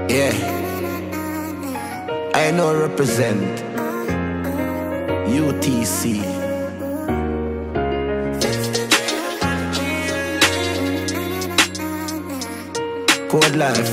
Yeah, I know represent UTC. Code Life.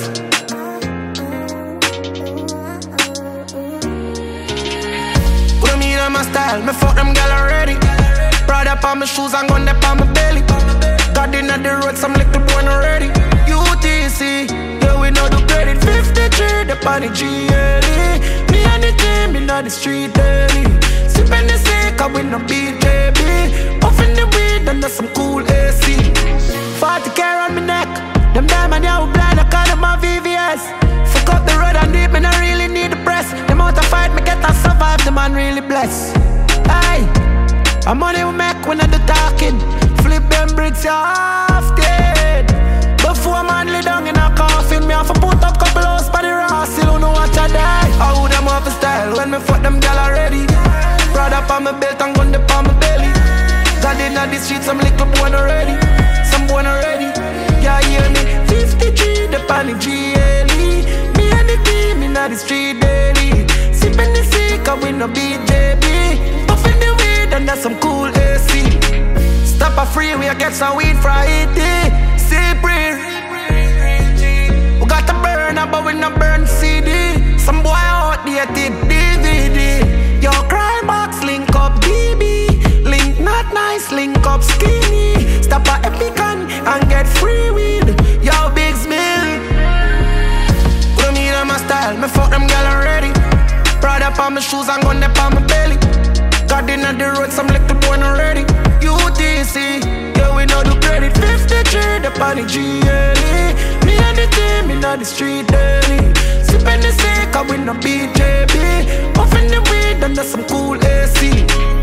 Put me in my style, me fuck them gal already. Proud up on my shoes and gun up on my belly. Got in at the road, some little boy already. UTC, yeah we know the credit. 53, the party GLE. Me and the team, me know the street daily. Sippin' the sick, I win no BJB. Puffin' the weed, and that's some cool AC. 40K on my neck. Them diamond, yeah, we blind, I call them my VVS. Fuck up the road and deep, me not really need the press. The amount of fight me get to survive, the man really blessed. Aye, I'm money we make when I do talking. Flip them bricks, you half dead. Before man lay down in a coffin, me have to put up couple hours for the raw, still don't know what I die. How would them have a style when me fuck them gal already? Proud up on my belt and gun up on my belly. Got in the streets, some little boy already. Some boy already. Yeah, hear me, 53, the pan GLE. Me and the team in the street daily. Sippin' the sick, I win no BJB. Puffin' the weed and that's some cool AC. Stop a freeway, I get some weed for Haiti. Cypress. We got to burn, but we not burn CD. Some boy outdated DVD. Yo, crime box, link up DB. Link not nice, link up skinny. Stop a Epican and get free weed. Yo, big smell. Put me in my style, me fuck them gal already. Proud up on my shoes and gun up on my belly. Got in at the road, some little boy already. UTC, yeah we know the credit. 53, the party GLE. Me and the team in the street daily. Sippin' the sick, I win no BJB. Puffin' the weed and that's some cool AC.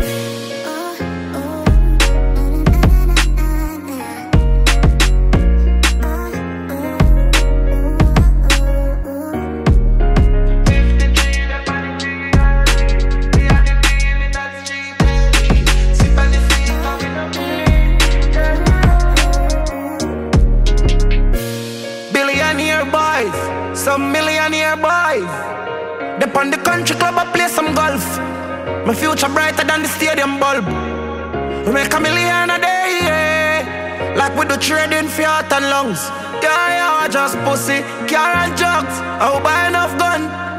Some millionaire boys. They on the country club, I play some golf. My future brighter than the stadium bulb. We make $1 million a day, yeah. Like we do trading for heart and lungs. Yeah, yeah, just pussy, car and drugs. I will buy enough gun.